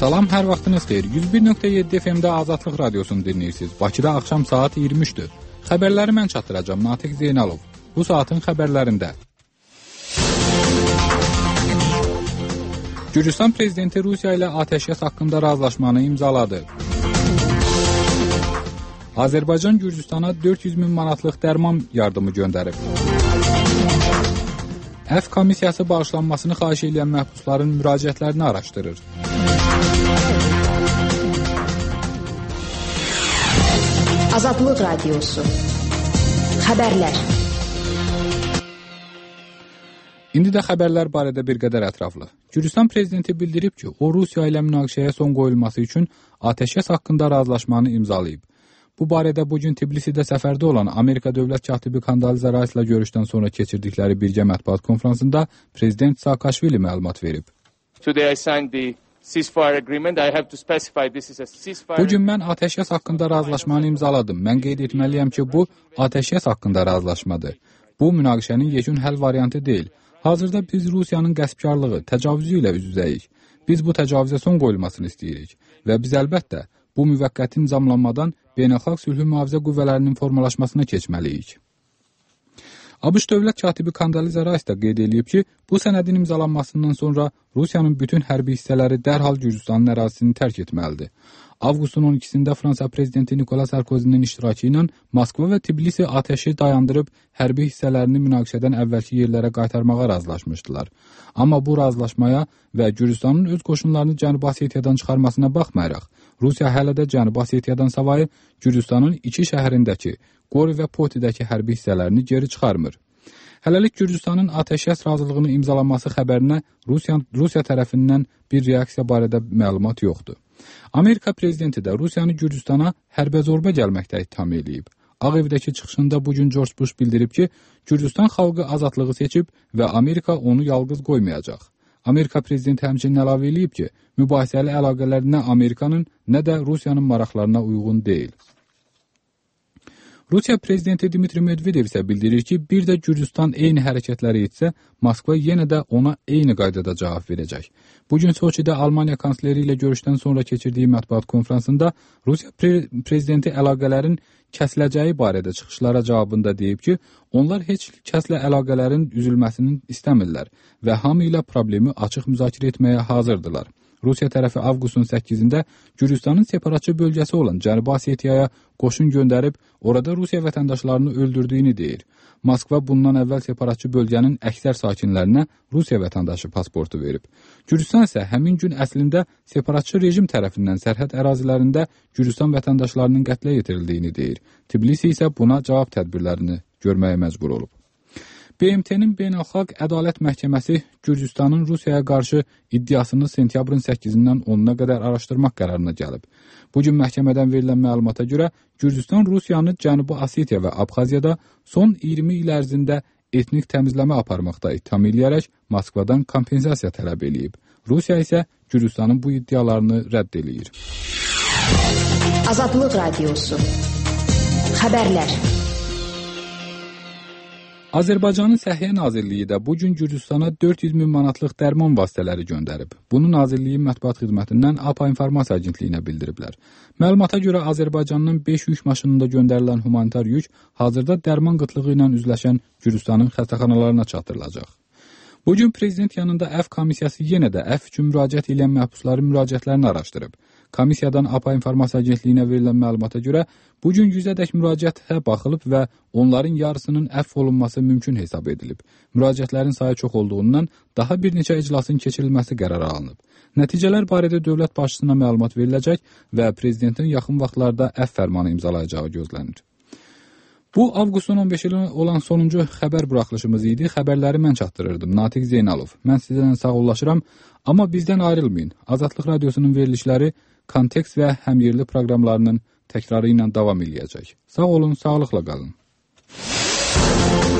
Salam, hər vaxtınız xeyir. 101.7 FM-də Azadlıq Radiosunu dinləyirsiniz. Bakıda axşam saat 23-dür. Xəbərləri mən çatdıracağım, Natiq Zeynalov. Bu saatın xəbərlərində. Gürcüstan prezidenti Rusiya ilə atəşkəs haqqında razılaşmanı imzaladı. Azərbaycan Gürcüstana 400 min manatlıq dərman yardımı göndərib. Əf komissiyası bağışlanmasını xahiş edən məhbusların müraciətlərini araşdırır. Azadlıq Radiosu. Xəbərlər. İndi də xəbərlər barədə bir qədər ətraflı. Gürcüstan prezidenti bildirib ki, o Rusiya ilə münaqişəyə son qoyulması üçün atəşkəs haqqında razılaşmanı imzalayıb. Bu barədə bugün Tbilisidə səfərdə olan Amerika dövlət katibi Kondoliza Rice ilə görüşdən sonra keçirdikləri birgə mətbuat konfransında prezident Saakashvili məlumat verib. Bugün mən atəşkəs haqqında razılaşmanı imzaladım. Mən qeyd etməliyəm ki, bu atəşkəs haqqında razılaşmadır. Bu münaqişənin yekun həll variantı deyil. Hazırda biz Rusiyanın qəsbkarlığı, təcavüzü ilə üz-üzəyik. Biz bu təcavüzə son qoyulmasını istəyirik və biz əlbəttə bu müvəqqəti nizamlanmadan beynəlxalq sülhü mühafizə qüvvələrinin formalaşmasına keçməliyik. ABŞ dövlət katibi Kondoliza Rice də qeyd edib ki, bu sənədin imzalanmasından sonra Rusiyanın bütün hərbi hissələri dərhal Gürcüstanın ərazisini tərk etməlidir. Avqustun 12-sində Fransa prezidenti Nicolas Sarkozinin iştirakı ilə Moskva və Tbilisi atəşi dayandırıb hərbi hissələrini münaqişədən əvvəlki yerlərə qaytarmağa razılaşmışdılar. Amma bu razılaşmaya və Gürcüstanın öz qoşunlarını Cənubi Osetiyadan çıxarmasına baxmayaraq, Rusiya hələ də Cənubi Osetiyadan savayı Gürcüstanın iki şəhərindəki, Qori və Potidəki hərbi hissələrini geri çıxarmır. Hələlik Gürcüstanın atəşkəs razılığını imzalanması xəbərinə Rusiya tərəfindən bir reaksiya barədə məlumat yoxdur. Amerika prezidenti də Rusiyanı Gürcüstana hərbə zorba gəlməkdə ittiham edib. Ağ evdəki çıxışında bugün George Bush bildirib ki, Gürcüstan xalqı azadlığı seçib və Amerika onu yalqız qoymayacaq. Amerika prezidenti həmçinin əlavə edib ki, mübahisəli əlaqələr nə Amerikanın, nə də Rusiyanın maraqlarına uyğun deyil. Rusiya prezidenti Dmitri Medvedev isə bildirir ki, bir də Gürcüstan eyni hərəkətləri etsə, Moskva yenə də ona eyni qaydada cavab verəcək. Bugün Soçidə Almaniya kansleri ilə görüşdən sonra keçirdiyi mətbuat konfransında Rusiya prezidenti əlaqələrin kəsiləcəyi barədə çıxışlara cavabında deyib ki, onlar heç kəslə əlaqələrin üzülməsini istəmirlər və hamı ilə problemi açıq müzakirə etməyə hazırdılar. Rusiya tərəfi avqustun 8-də Gürcüstanın separatçı bölgəsi olan Cənubi Osetiyaya qoşun göndərib, orada Rusiya vətəndaşlarını öldürdüyünü deyir. Moskva bundan əvvəl separatçı bölgənin əksər sakinlərinə Rusiya vətəndaşı pasportu verib. Gürcüstan isə həmin gün əslində separatçı rejim tərəfindən sərhəd ərazilərində Gürcüstan vətəndaşlarının qətlə yetirildiyini deyir. Tbilisi isə buna cavab tədbirlərini görməyə məcbur olub. BMT-nin Beynəlxalq Ədalət Məhkəməsi Gürcüstanın Rusiyaya qarşı iddiasını sentyabrın 8-dən 10-na qədər araşdırmaq qərarına gəlib. Bugün məhkəmədən verilən məlumata görə Gürcüstan Rusiyanı Cənubi Osetiya və Abxaziyada son 20 il ərzində etnik təmizləmə aparmaqda ittiham edərək Moskvadan kompensasiya tələb edib. Rusiya isə Gürcüstanın bu iddialarını rədd edir. Azadlıq Radiosu. Xəbərlər. Azərbaycanın Səhiyyə Nazirliyi də bugün Gürcüstana 400 min manatlıq dərman vasitələri göndərib. Bunu Nazirliyin mətbuat xidmətindən APA İnformasiya Agentliyinə bildiriblər. Məlumata görə Azərbaycanın 5 yük maşınında göndərilən humanitar yük hazırda dərman qıtlığı ilə üzləşən Gürcüstanın xəstəxanalarına çatdırılacaq. Bugün prezident yanında Əf komissiyası yenə də Əf üçün müraciət edən məhbusların müraciətlərini araşdırıb. Komissiyadan APA İnformasiya Agentliyinə verilən məlumata görə bugün 100-ədək müraciətə baxılıb və onların yarısının əfv olunması mümkün hesab edilib. Müraciətlərin sayı çox olduğundan daha bir neçə iclasın keçirilməsi qərarı alınıb. Nəticələr barədə dövlət başçısına məlumat veriləcək və prezidentin yaxın vaxtlarda əfv fərmanı imzalayacağı gözlənir. Bu, avqustun 15-i olan sonuncu xəbər buraxılışımız idi. Xəbərləri mən çatdırırdım. Natiq Zeynalov. Mən sizdən sağollaşıram, amma bizdən ayrılmayın. Azadlıq Radiosunun verilişləri Kontekst və həmyerli proqramlarının təkrarı ilə davam edəcək. Sağ olun, sağlıqla qalın.